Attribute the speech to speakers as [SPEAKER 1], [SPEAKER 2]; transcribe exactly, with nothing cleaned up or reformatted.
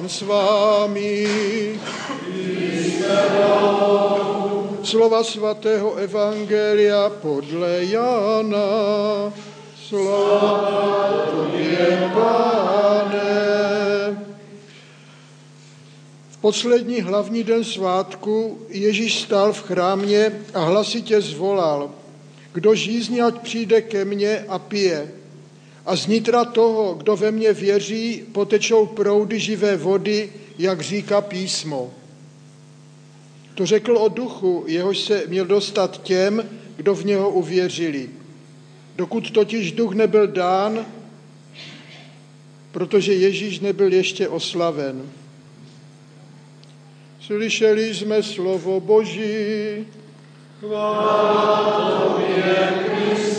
[SPEAKER 1] Pán s vámi. Slova svatého evangelia podle Jana. Sláva tobě, Pane. V poslední hlavní den svátku Ježíš stál v chrámě a hlasitě zvolal: Kdo žízní, ať přijde ke mně a pije. A z nitra toho, kdo ve mně věří, potečou proudy živé vody, jak říká písmo. To řekl o duchu, jehož se měl dostat těm, kdo v něho uvěřili. Dokud totiž duch nebyl dán, protože Ježíš nebyl ještě oslaven. Slyšeli jsme slovo Boží.
[SPEAKER 2] Chvála tobě, Kriste.